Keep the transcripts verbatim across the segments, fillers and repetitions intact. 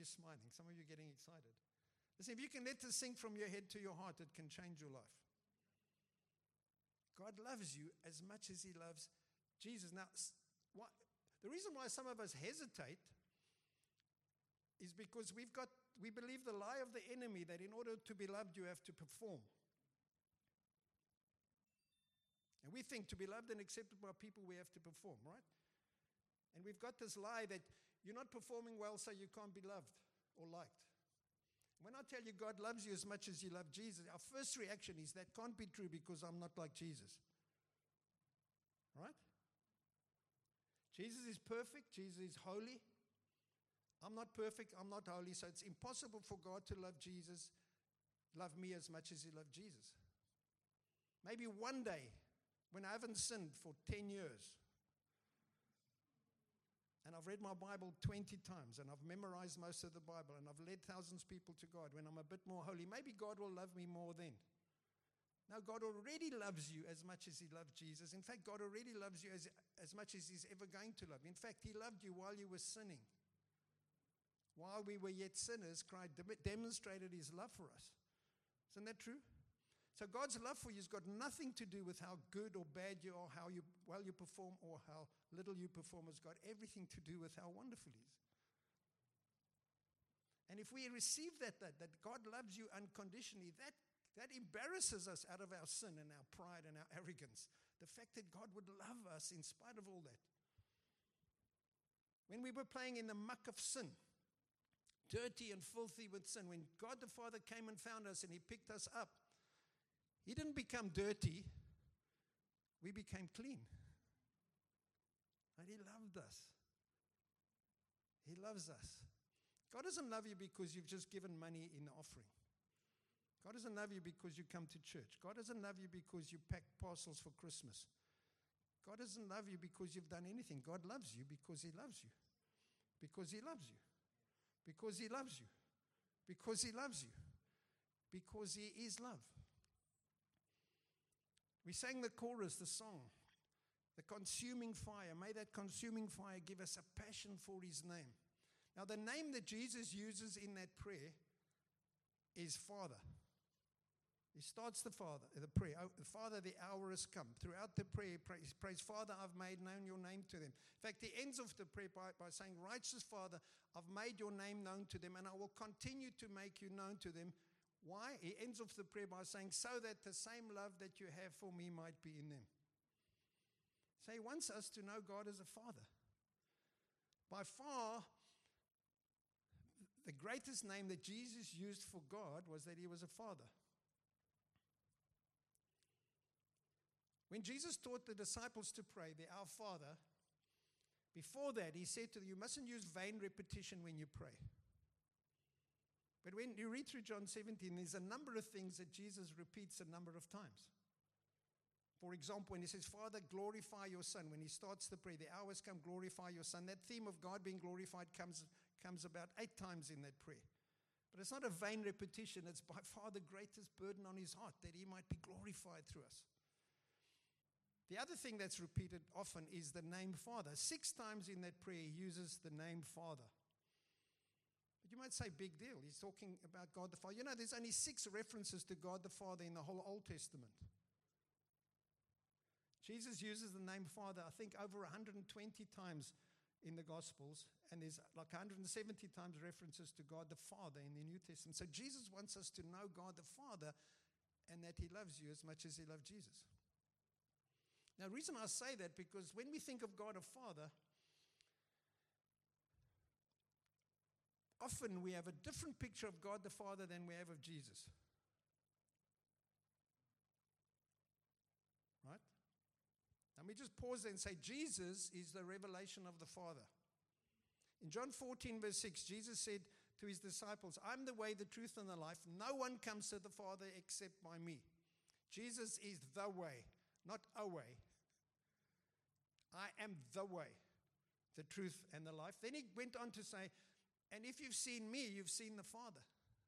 You're smiling. Some of you are getting excited. Listen, if you can let this sink from your head to your heart, it can change your life. God loves you as much as he loves Jesus. Now, what, the reason why some of us hesitate is because we've got, we believe the lie of the enemy that in order to be loved, you have to perform. And we think to be loved and accepted by people, we have to perform, right? And we've got this lie that you're not performing well, so you can't be loved or liked. When I tell you God loves you as much as you love Jesus, our first reaction is that can't be true because I'm not like Jesus. Right? Jesus is perfect. Jesus is holy. I'm not perfect. I'm not holy. So it's impossible for God to love Jesus, love me as much as he loved Jesus. Maybe one day when I haven't sinned for ten years, and I've read my Bible twenty times, and I've memorized most of the Bible, and I've led thousands of people to God. When I'm a bit more holy, maybe God will love me more then. Now, God already loves you as much as he loved Jesus. In fact, God already loves you as, as much as he's ever going to love you. In fact, he loved you while you were sinning. While we were yet sinners, Christ demonstrated his love for us. Isn't that true? So God's love for you has got nothing to do with how good or bad you are, how you, well you perform, or how little you perform. It's got everything to do with how wonderful he is. And if we receive that, that, that God loves you unconditionally, that, that embarrasses us out of our sin and our pride and our arrogance. The fact that God would love us in spite of all that. When we were playing in the muck of sin, dirty and filthy with sin, when God the Father came and found us and he picked us up, he didn't become dirty. We became clean. And he loved us. He loves us. God doesn't love you because you've just given money in the offering. God doesn't love you because you come to church. God doesn't love you because you pack parcels for Christmas. God doesn't love you because you've done anything. God loves you because he loves you. Because he loves you. Because he loves you. Because he loves you. Because he is love. We sang the chorus, the song, the consuming fire. May that consuming fire give us a passion for his name. Now, the name that Jesus uses in that prayer is Father. He starts the Father, the prayer. Oh, Father, the hour has come. Throughout the prayer, praise, praise Father, I've made known your name to them. In fact, he ends off the prayer by, by saying, Righteous Father, I've made your name known to them, and I will continue to make you known to them. Why? He ends off the prayer by saying, so that the same love that you have for me might be in them. So he wants us to know God as a Father. By far, the greatest name that Jesus used for God was that he was a Father. When Jesus taught the disciples to pray, the Our Father, before that he said to them, you mustn't use vain repetition when you pray. But when you read through John seventeen, there's a number of things that Jesus repeats a number of times. For example, when he says, Father, glorify your Son. When he starts the prayer, the hours come, glorify your Son. That theme of God being glorified comes, comes about eight times in that prayer. But it's not a vain repetition. It's by far the greatest burden on his heart, that he might be glorified through us. The other thing that's repeated often is the name Father. Six times in that prayer, he uses the name Father. But you might say, big deal. He's talking about God the Father. You know, there's only six references to God the Father in the whole Old Testament. Jesus uses the name Father, I think, over one hundred twenty times in the Gospels. And there's like one hundred seventy times references to God the Father in the New Testament. So Jesus wants us to know God the Father and that he loves you as much as he loved Jesus. Now, the reason I say that, because when we think of God a Father, often we have a different picture of God the Father than we have of Jesus. Right? Let me just pause there and say Jesus is the revelation of the Father. In John fourteen, verse six, Jesus said to his disciples, I'm the way, the truth, and the life. No one comes to the Father except by me. Jesus is the way, not a way. I am the way, the truth, and the life. Then he went on to say, and if you've seen me, you've seen the Father.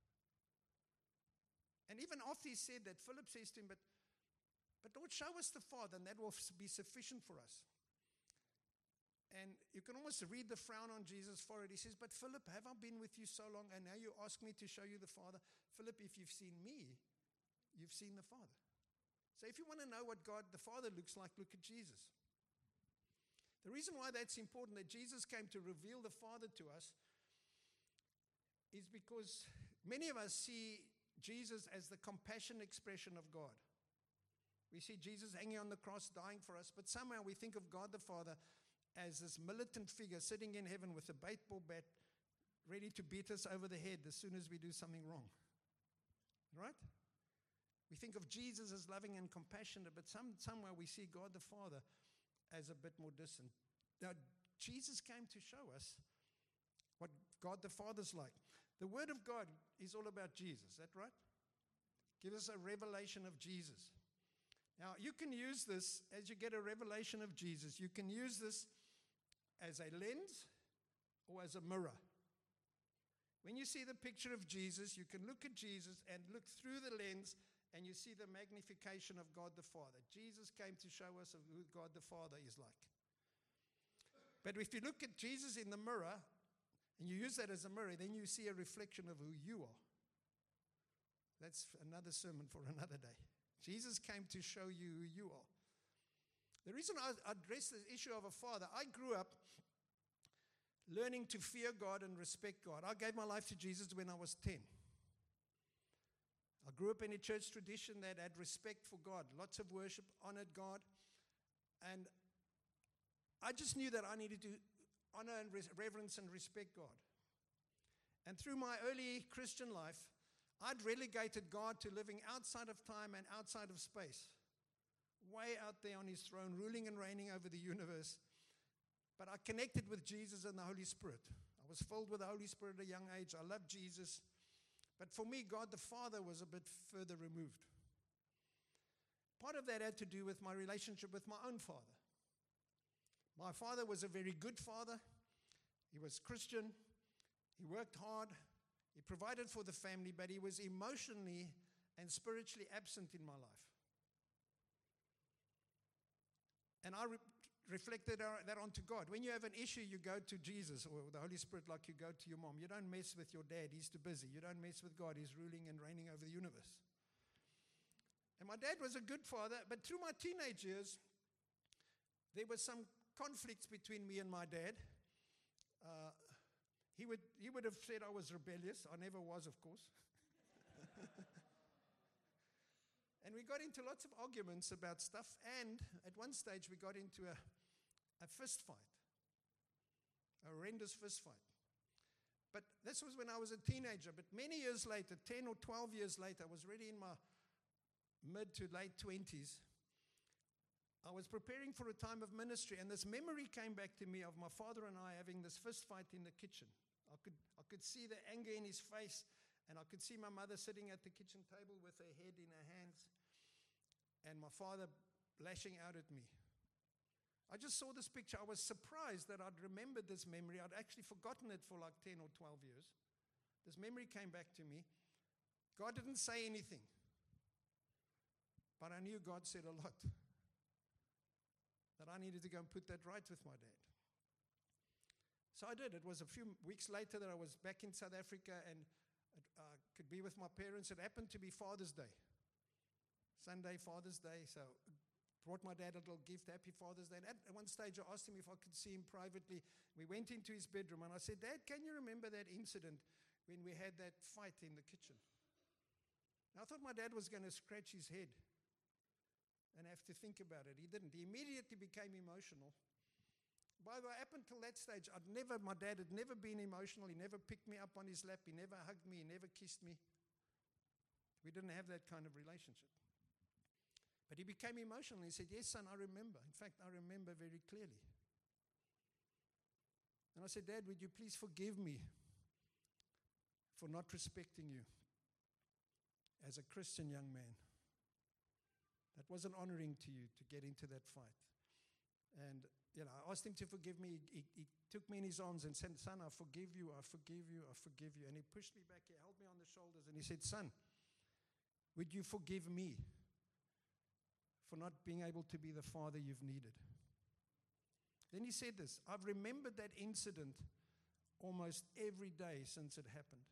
And even after he said that, Philip says to him, but, but Lord, show us the Father, and that will be sufficient for us. And you can almost read the frown on Jesus' forehead. He says, but Philip, have I been with you so long, and now you ask me to show you the Father? Philip, if you've seen me, you've seen the Father. So if you want to know what God the Father looks like, look at Jesus. The reason why that's important, that Jesus came to reveal the Father to us, is because many of us see Jesus as the compassion expression of God. We see Jesus hanging on the cross, dying for us, but somehow we think of God the Father as this militant figure sitting in heaven with a baseball bat, ready to beat us over the head as soon as we do something wrong. Right? We think of Jesus as loving and compassionate, but some, somewhere we see God the Father as a bit more distant. Now, Jesus came to show us what God the Father's like. The Word of God is all about Jesus. Is that right? Give us a revelation of Jesus. Now, you can use this as you get a revelation of Jesus. You can use this as a lens or as a mirror. When you see the picture of Jesus, you can look at Jesus and look through the lens, and you see the magnification of God the Father. Jesus came to show us of who God the Father is like. But if you look at Jesus in the mirror, and you use that as a mirror, then you see a reflection of who you are. That's another sermon for another day. Jesus came to show you who you are. The reason I address the issue of a father, I grew up learning to fear God and respect God. I gave my life to Jesus when I was ten. I grew up in a church tradition that had respect for God, lots of worship, honored God. And I just knew that I needed to honor and res- reverence and respect God. And through my early Christian life, I'd relegated God to living outside of time and outside of space, way out there on his throne, ruling and reigning over the universe. But I connected with Jesus and the Holy Spirit. I was filled with the Holy Spirit at a young age. I loved Jesus. But for me, God the Father was a bit further removed. Part of that had to do with my relationship with my own father. My father was a very good father. He was Christian. He worked hard. He provided for the family, but he was emotionally and spiritually absent in my life. And I re- reflected that onto God. When you have an issue, you go to Jesus or the Holy Spirit like you go to your mom. You don't mess with your dad. He's too busy. You don't mess with God. He's ruling and reigning over the universe. And my dad was a good father, but through my teenage years, there was some conflicts between me and my dad. Uh, he would he would have said I was rebellious. I never was, of course. And we got into lots of arguments about stuff, and at one stage we got into a, a fist fight, a horrendous fist fight. But this was when I was a teenager. But many years later, ten or twelve years later, I was already in my mid to late twenties. I was preparing for a time of ministry, and this memory came back to me of my father and I having this fist fight in the kitchen. I could, I could see the anger in his face, and I could see my mother sitting at the kitchen table with her head in her hands, and my father lashing out at me. I just saw this picture. I was surprised that I'd remembered this memory. I'd actually forgotten it for like ten or twelve years. This memory came back to me. God didn't say anything, but I knew God said a lot. That I needed to go and put that right with my dad. So I did. It was a few weeks later that I was back in South Africa and I uh, could be with my parents. It happened to be Father's Day. Sunday, Father's Day. So I brought my dad a little gift, Happy Father's Day. And at one stage I asked him if I could see him privately. We went into his bedroom and I said, Dad, can you remember that incident when we had that fight in the kitchen? And I thought my dad was going to scratch his head and have to think about it. He didn't. He immediately became emotional. By the way, up until that stage, I'd never, my dad had never been emotional. He never picked me up on his lap. He never hugged me. He never kissed me. We didn't have that kind of relationship. But he became emotional. He said, yes, son, I remember. In fact, I remember very clearly. And I said, Dad, would you please forgive me for not respecting you as a Christian young man? That wasn't honoring to you to get into that fight. And, you know, I asked him to forgive me. He, he, he took me in his arms and said, son, I forgive you, I forgive you, I forgive you. And he pushed me back, he held me on the shoulders, and he said, son, would you forgive me for not being able to be the father you've needed? Then he said this, I've remembered that incident almost every day since it happened.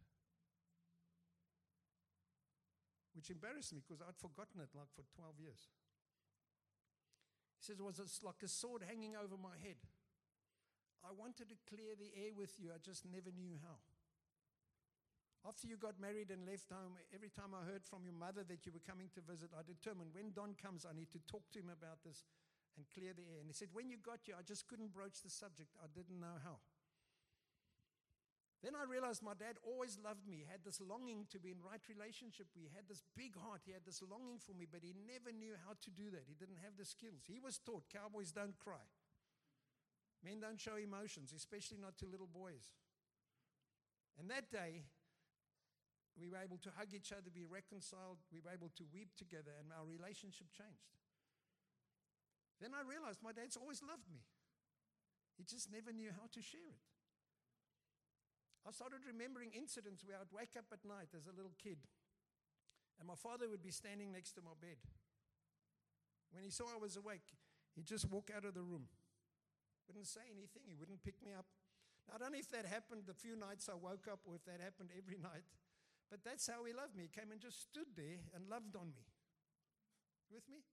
Which embarrassed me because I'd forgotten it like for twelve years. He says, it was like a sword hanging over my head. I wanted to clear the air with you, I just never knew how. After you got married and left home, every time I heard from your mother that you were coming to visit, I determined when Don comes, I need to talk to him about this and clear the air. And he said, when you got here, I just couldn't broach the subject. I didn't know how. Then I realized my dad always loved me. He had this longing to be in right relationship. He had this big heart. He had this longing for me, but he never knew how to do that. He didn't have the skills. He was taught cowboys don't cry. Men don't show emotions, especially not to little boys. And that day, we were able to hug each other, be reconciled. We were able to weep together, and our relationship changed. Then I realized my dad's always loved me. He just never knew how to share it. I started remembering incidents where I'd wake up at night as a little kid, and my father would be standing next to my bed. When he saw I was awake, he'd just walk out of the room. Wouldn't say anything. He wouldn't pick me up. Now, I don't know if that happened the few nights I woke up or if that happened every night, but that's how he loved me. He came and just stood there and loved on me. With me?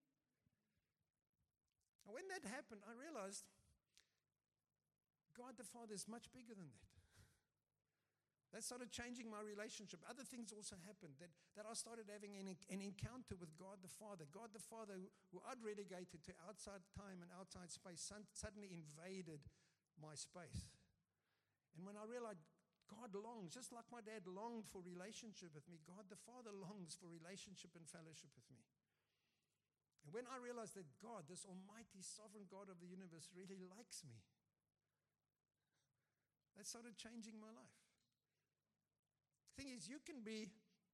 And when that happened, I realized God the Father is much bigger than that. That started changing my relationship. Other things also happened, that, that I started having an, an encounter with God the Father. God the Father, who, who I'd relegated to outside time and outside space, suddenly invaded my space. And when I realized God longs, just like my dad longed for relationship with me, God the Father longs for relationship and fellowship with me. And when I realized that God, this almighty sovereign God of the universe, really likes me, that started changing my life. Thing is, you can be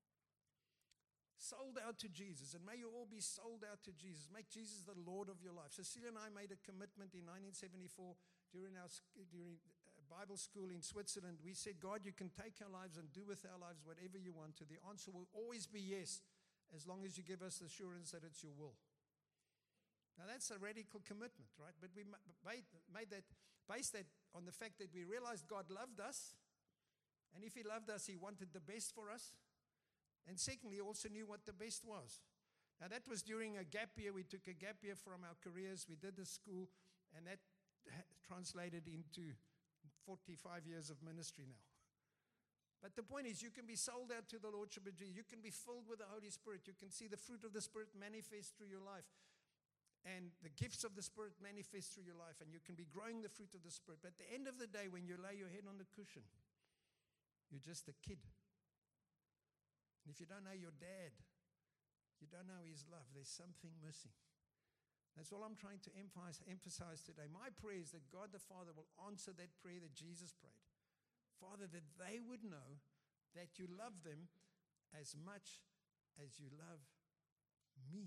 sold out to Jesus, and may you all be sold out to Jesus. Make Jesus the Lord of your life. Cecilia and I made a commitment in nineteen seventy-four during our during Bible school in Switzerland. We said, God, you can take our lives and do with our lives whatever you want to. The answer will always be yes, as long as you give us the assurance that it's your will. Now, that's a radical commitment, right? But we made, made that, based that on the fact that we realized God loved us. And if he loved us, he wanted the best for us. And secondly, he also knew what the best was. Now, that was during a gap year. We took a gap year from our careers. We did the school, and that translated into forty-five years of ministry now. But the point is, you can be sold out to the Lordship of Jesus. You can be filled with the Holy Spirit. You can see the fruit of the Spirit manifest through your life. And the gifts of the Spirit manifest through your life. And you can be growing the fruit of the Spirit. But at the end of the day, when you lay your head on the cushion, you're just a kid. And if you don't know your dad, you don't know his love, there's something missing. That's all I'm trying to emphasize, emphasize today. My prayer is that God the Father will answer that prayer that Jesus prayed. Father, that they would know that you love them as much as you love me.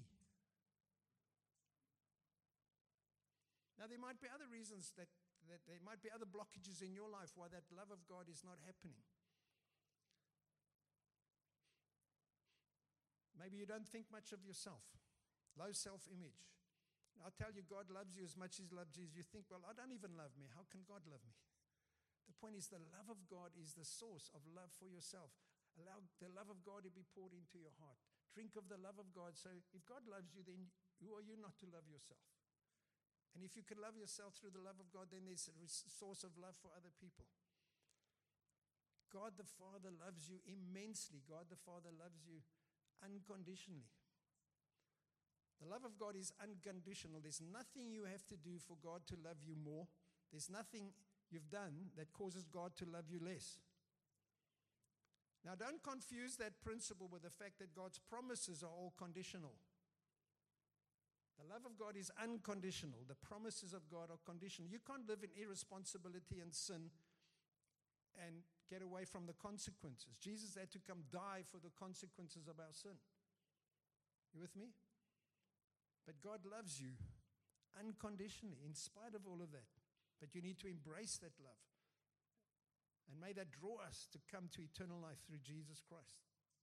Now, there might be other reasons that, that there might be other blockages in your life why that love of God is not happening. Maybe you don't think much of yourself. Low self-image. I tell you, God loves you as much as he loves Jesus. You think, well, I don't even love me. How can God love me? The point is, the love of God is the source of love for yourself. Allow the love of God to be poured into your heart. Drink of the love of God. So if God loves you, then who are you not to love yourself? And if you can love yourself through the love of God, then there's a source of love for other people. God the Father loves you immensely. God the Father loves you unconditionally. The love of God is unconditional. There's nothing you have to do for God to love you more. There's nothing you've done that causes God to love you less. Now, don't confuse that principle with the fact that God's promises are all conditional. The love of God is unconditional. The promises of God are conditional. You can't live in irresponsibility and sin and get away from the consequences. Jesus had to come die for the consequences of our sin. You with me? But God loves you unconditionally in spite of all of that. But you need to embrace that love. And may that draw us to come to eternal life through Jesus Christ.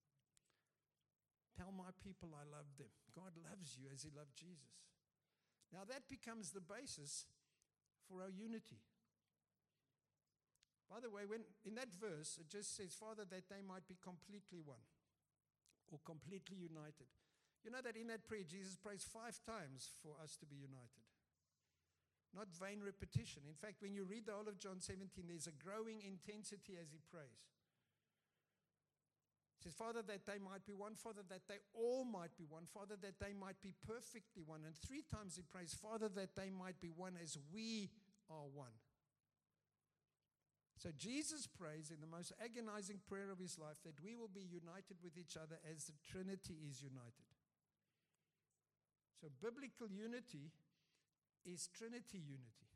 Tell my people I love them. God loves you as he loved Jesus. Now that becomes the basis for our unity. By the way, when in that verse, it just says, Father, that they might be completely one or completely united. You know that in that prayer, Jesus prays five times for us to be united. Not vain repetition. In fact, when you read the whole of John seventeen, there's a growing intensity as he prays. It says, Father, that they might be one. Father, that they all might be one. Father, that they might be perfectly one. And three times he prays, Father, that they might be one as we are one. So Jesus prays in the most agonizing prayer of his life that we will be united with each other as the Trinity is united. So biblical unity is Trinity unity.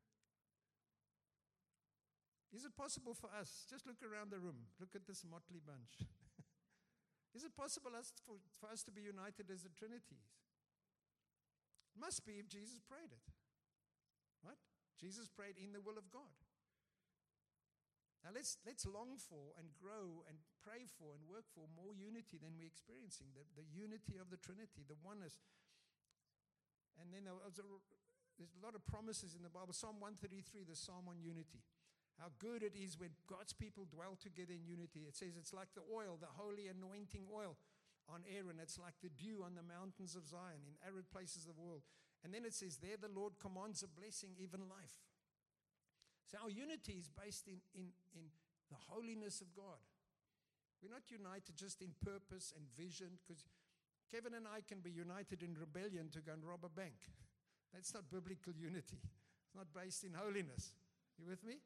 Is it possible for us? Just look around the room. Look at this motley bunch. Is it possible us for, for us to be united as the Trinity is? It must be if Jesus prayed it. Right? Jesus prayed in the will of God. Now let's let's long for and grow and pray for and work for more unity than we're experiencing. The, the unity of the Trinity, the oneness. And then there was a, there's a lot of promises in the Bible. Psalm one thirty-three, the Psalm on unity. How good it is when God's people dwell together in unity. It says it's like the oil, the holy anointing oil on Aaron. It's like the dew on the mountains of Zion in arid places of the world. And then it says there the Lord commands a blessing, even life. So our unity is based in, in, in the holiness of God. We're not united just in purpose and vision, because Kevin and I can be united in rebellion to go and rob a bank. That's not biblical unity. It's not based in holiness. You with me?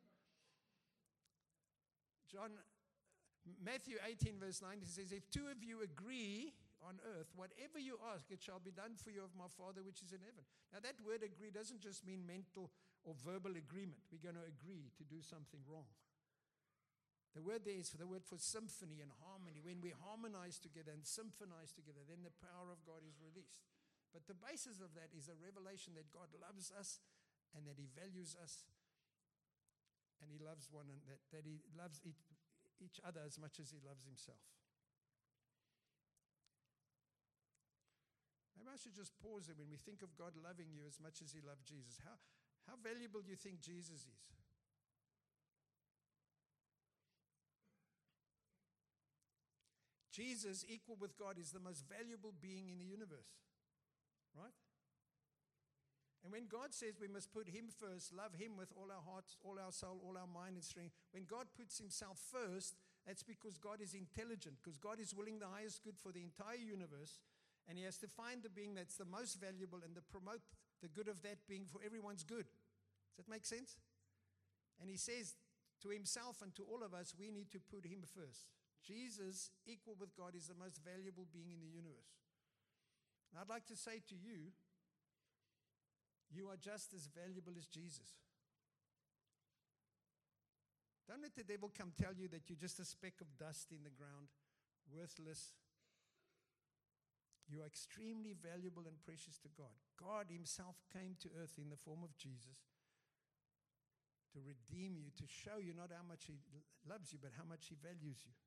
John, Matthew eighteen verse nineteen says, if two of you agree on earth, whatever you ask, it shall be done for you of my Father which is in heaven. Now that word agree doesn't just mean mental or verbal agreement. We're going to agree to do something wrong. The word there is for the word for symphony and harmony. When we harmonize together and symphonize together, then the power of God is released. But the basis of that is a revelation that God loves us and that he values us. And he loves one, and that, that he loves each, each other as much as he loves himself. Maybe I should just pause there when we think of God loving you as much as he loved Jesus. How, how valuable do you think Jesus is? Jesus, equal with God, is the most valuable being in the universe. Right? And when God says we must put him first, love him with all our hearts, all our soul, all our mind and strength, when God puts himself first, that's because God is intelligent, because God is willing the highest good for the entire universe, and he has to find the being that's the most valuable and to promote the good of that being for everyone's good. Does that make sense? And he says to himself and to all of us, we need to put him first. Jesus, equal with God, is the most valuable being in the universe. And I'd like to say to you, you are just as valuable as Jesus. Don't let the devil come tell you that you're just a speck of dust in the ground, worthless. You are extremely valuable and precious to God. God himself came to earth in the form of Jesus to redeem you, to show you not how much he loves you, but how much he values you.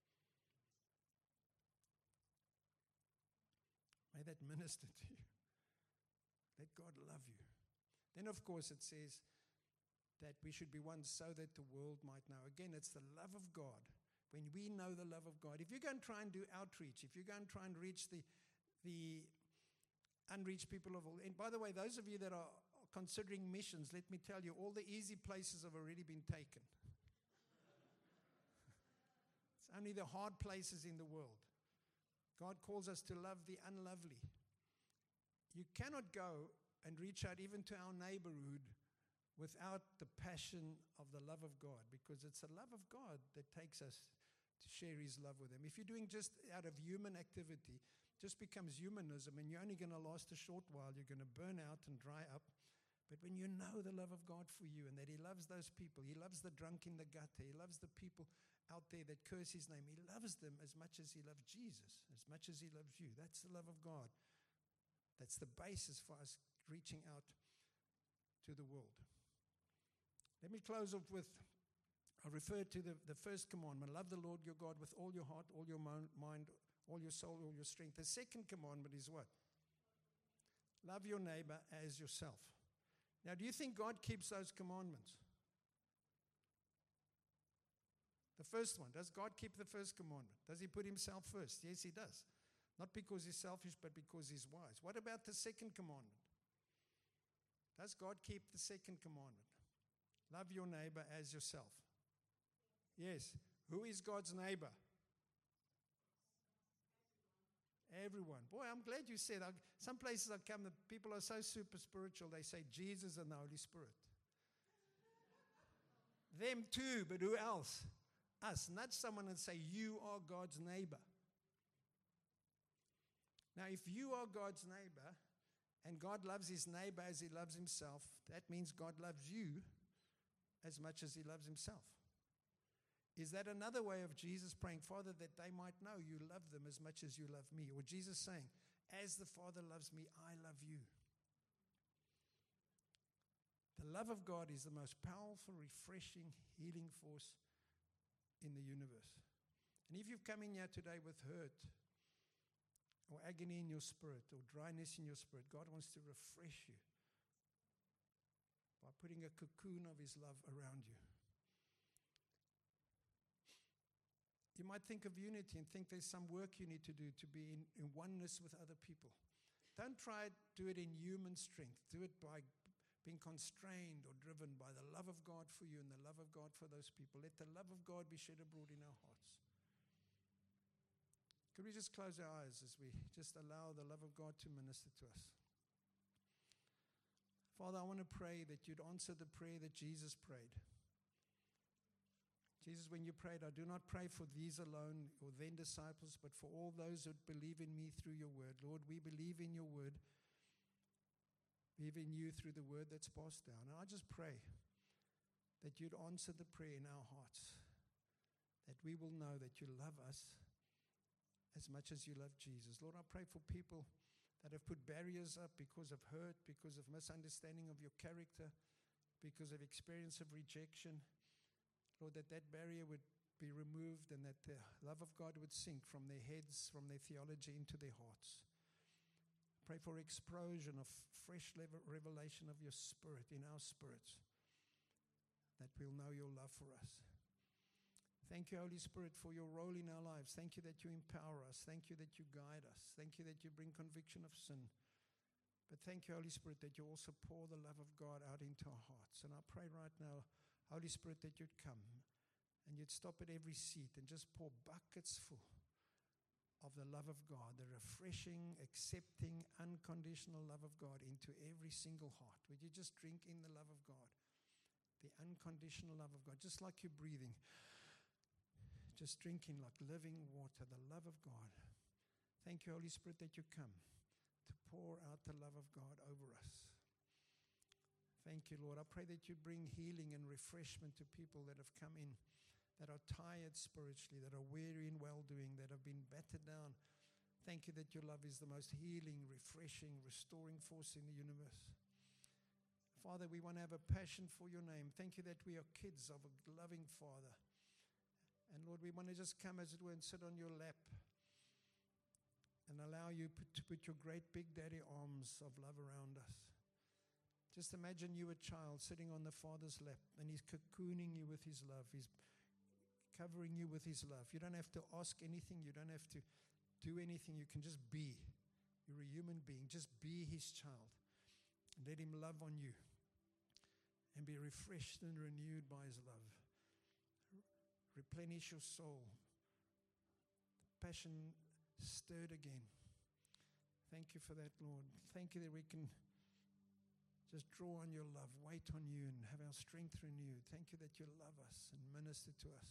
May that minister to you. Let God love you. Then, of course, it says that we should be one so that the world might know. Again, it's the love of God. When we know the love of God. If you go and try and do outreach, if you go and try and reach the, the unreached people of all. And by the way, those of you that are considering missions, let me tell you, all the easy places have already been taken. It's only the hard places in the world. God calls us to love the unlovely. You cannot go and reach out even to our neighborhood without the passion of the love of God, because it's the love of God that takes us to share his love with them. If you're doing just out of human activity, just becomes humanism, and you're only going to last a short while. You're going to burn out and dry up. But when you know the love of God for you and that he loves those people, he loves the drunk in the gutter, he loves the people out there that curse his name, he loves them as much as he loved Jesus, as much as he loves you. That's the love of God. That's the basis for us reaching out to the world. Let me close off with, I refer to the, the first commandment, love the Lord your God with all your heart, all your mind, all your soul, all your strength. The second commandment is what? Love your neighbor as yourself. Now, do you think God keeps those commandments? The first one, does God keep the first commandment? Does he put himself first? Yes, he does. Not because he's selfish, but because he's wise. What about the second commandment? Does God keep the second commandment? Love your neighbor as yourself. Yes. Who is God's neighbor? Everyone. Boy, I'm glad you said. I, some places I come, the people are so super spiritual, they say Jesus and the Holy Spirit. Them too, but who else? Us. Nudge someone and say, you are God's neighbor. Now, if you are God's neighbor, and God loves his neighbor as he loves himself, that means God loves you as much as he loves himself. Is that another way of Jesus praying, Father, that they might know you love them as much as you love me? Or Jesus saying, as the Father loves me, I love you. The love of God is the most powerful, refreshing, healing force in the universe. And if you've come in here today with hurt, or agony in your spirit, or dryness in your spirit, God wants to refresh you by putting a cocoon of his love around you. You might think of unity and think there's some work you need to do to be in, in oneness with other people. Don't try to do it in human strength. Do it by being constrained or driven by the love of God for you and the love of God for those people. Let the love of God be shed abroad in our hearts. Could we just close our eyes as we just allow the love of God to minister to us? Father, I want to pray that you'd answer the prayer that Jesus prayed. Jesus, when you prayed, I do not pray for these alone or then disciples, but for all those who believe in me through your word. Lord, we believe in your word. Believe in you through the word that's passed down. And I just pray that you'd answer the prayer in our hearts, that we will know that you love us as much as you love Jesus. Lord, I pray for people that have put barriers up because of hurt, because of misunderstanding of your character, because of experience of rejection. Lord, that that barrier would be removed and that the love of God would sink from their heads, from their theology into their hearts. Pray for explosion of fresh revelation of your spirit in our spirits, that we'll know your love for us. Thank you, Holy Spirit, for your role in our lives. Thank you that you empower us. Thank you that you guide us. Thank you that you bring conviction of sin. But thank you, Holy Spirit, that you also pour the love of God out into our hearts. And I pray right now, Holy Spirit, that you'd come and you'd stop at every seat and just pour buckets full of the love of God, the refreshing, accepting, unconditional love of God into every single heart. Would you just drink in the love of God, the unconditional love of God, just like you're breathing, just drinking like living water, the love of God. Thank you, Holy Spirit, that you come to pour out the love of God over us. Thank you, Lord. I pray that you bring healing and refreshment to people that have come in, that are tired spiritually, that are weary in well-doing, that have been battered down. Thank you that your love is the most healing, refreshing, restoring force in the universe. Father, we want to have a passion for your name. Thank you that we are kids of a loving Father. And Lord, we want to just come, as it were, and sit on your lap and allow you to put your great big daddy arms of love around us. Just imagine you a child sitting on the Father's lap, and he's cocooning you with his love. He's covering you with his love. You don't have to ask anything. You don't have to do anything. You can just be. You're a human being. Just be his child. And let him love on you and be refreshed and renewed by his love. Replenish your soul. Passion stirred again. Thank you for that, Lord. Thank you that we can just draw on your love, wait on you, and have our strength renewed. Thank you that you love us and minister to us.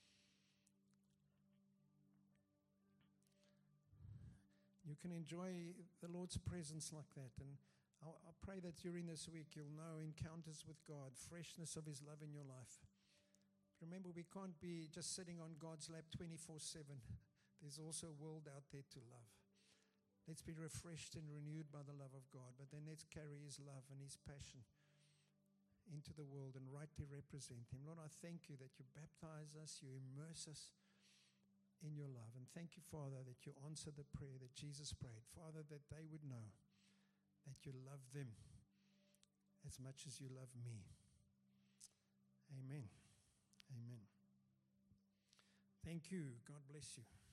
You can enjoy the Lord's presence like that. And I, I pray that during this week you'll know encounters with God, freshness of his love in your life. Remember, we can't be just sitting on God's lap twenty-four seven. There's also a world out there to love. Let's be refreshed and renewed by the love of God, but then let's carry his love and his passion into the world and rightly represent him. Lord, I thank you that you baptize us, you immerse us in your love. And thank you, Father, that you answer the prayer that Jesus prayed. Father, that they would know that you love them as much as you love me. Amen. Amen. Thank you. God bless you.